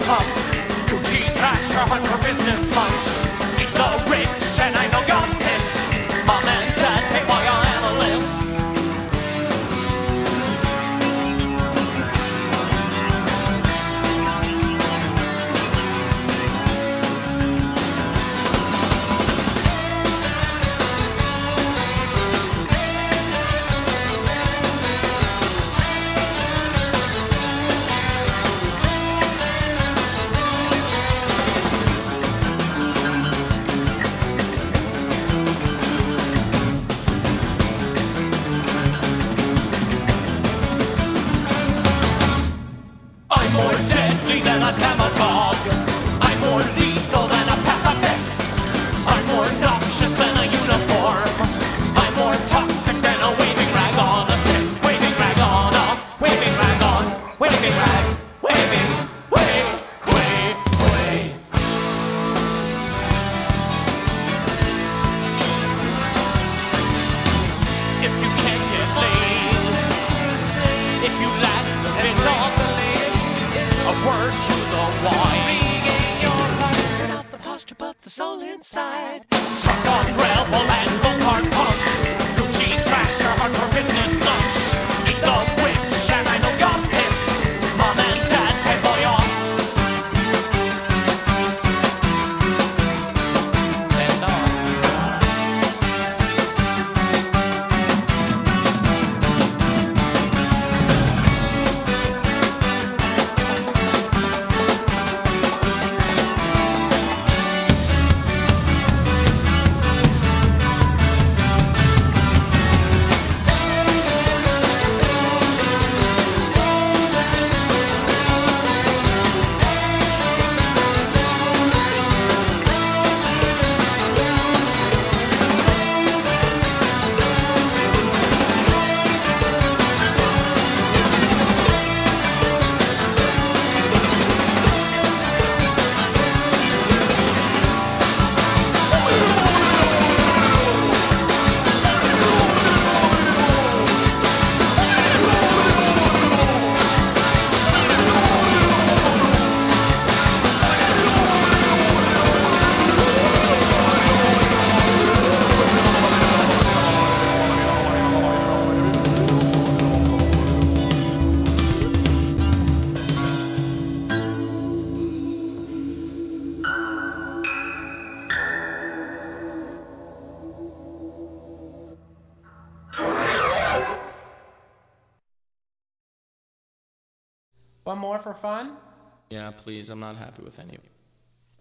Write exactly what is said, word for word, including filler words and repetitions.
pump. Gucci trash or hunt for business lunch. Eat the rich and I know you're pissed. Mom and dad pay for your analyst. I'm more deadly than a demagogue. I'm more lethal than a pacifist. I'm more noxious than a uniform. I'm more toxic than a waving rag on a stick. Waving rag on a waving rag on. Waving rag. Waving. Wave. Wave. Wave. If you can't get laid, if you lack the vision, a word to the wise. Your heart, not the posture, but the soul inside. Trust on rebel and go hard punk. Gucci trash or hard for business lunch. Eat the witch and I know you're pissed. Mom and dad pay for your and on. One more for fun? Yeah, please. I'm not happy with any of it.